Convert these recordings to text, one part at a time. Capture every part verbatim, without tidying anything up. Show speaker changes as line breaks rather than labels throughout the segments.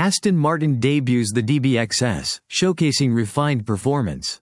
Aston Martin debuts the D B X S, showcasing refined performance.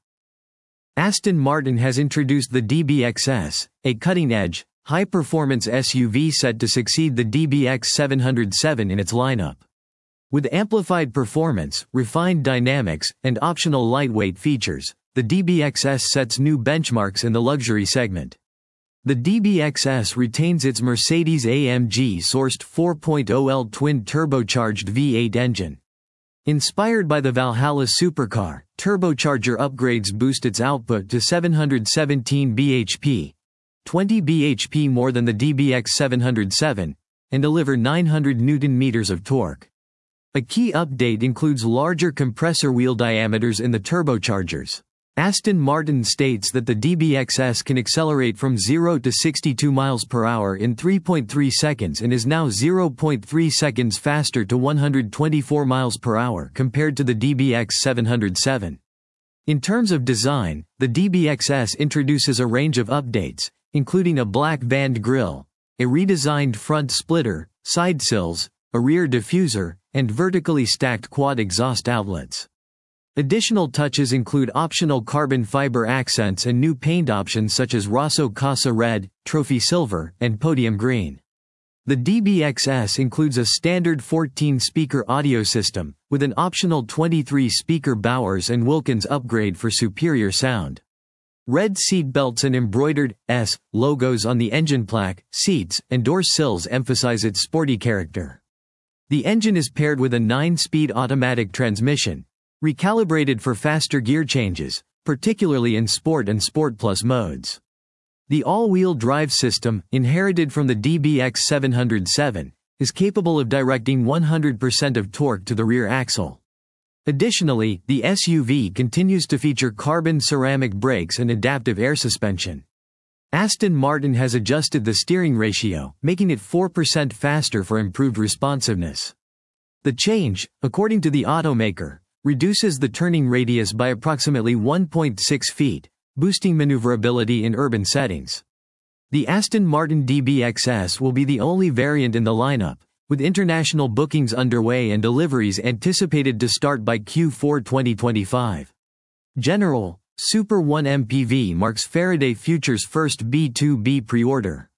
Aston Martin has introduced the D B X S, a cutting-edge, high-performance S U V set to succeed the D B X seven oh seven in its lineup. With amplified performance, refined dynamics, and optional lightweight features, the D B X S sets new benchmarks in the luxury segment. The D B X S retains its Mercedes-A M G-sourced four point oh L twin-turbocharged V eight engine. Inspired by the Valhalla supercar, turbocharger upgrades boost its output to seven hundred seventeen B H P, twenty B H P more than the D B X seven oh seven, and deliver nine hundred newton meters of torque. A key update includes larger compressor wheel diameters in the turbochargers. Aston Martin states that the D B X S can accelerate from zero to sixty-two miles per hour in three point three seconds and is now zero point three seconds faster to one hundred twenty-four miles per hour compared to the D B X seven oh seven. In terms of design, the D B X S introduces a range of updates, including a black vanned grille, a redesigned front splitter, side sills, a rear diffuser, and vertically stacked quad exhaust outlets. Additional touches include optional carbon fiber accents and new paint options such as Rosso Casa Red, Trophy Silver, and Podium Green. The D B X S includes a standard fourteen-speaker audio system, with an optional twenty-three speaker Bowers and Wilkins upgrade for superior sound. Red seat belts and embroidered S logos on the engine plaque, seats, and door sills emphasize its sporty character. The engine is paired with a nine-speed automatic transmission, recalibrated for faster gear changes, particularly in Sport and Sport Plus modes. The all-wheel drive system, inherited from the D B X seven oh seven, is capable of directing one hundred percent of torque to the rear axle. Additionally, the S U V continues to feature carbon ceramic brakes and adaptive air suspension. Aston Martin has adjusted the steering ratio, making it four percent faster for improved responsiveness. The change, according to the automaker, reduces the turning radius by approximately one point six feet, boosting maneuverability in urban settings. The Aston Martin D B X S will be the only variant in the lineup, with international bookings underway and deliveries anticipated to start by Q four twenty twenty-five. General Super one M P V marks Faraday Future's first B two B pre-order.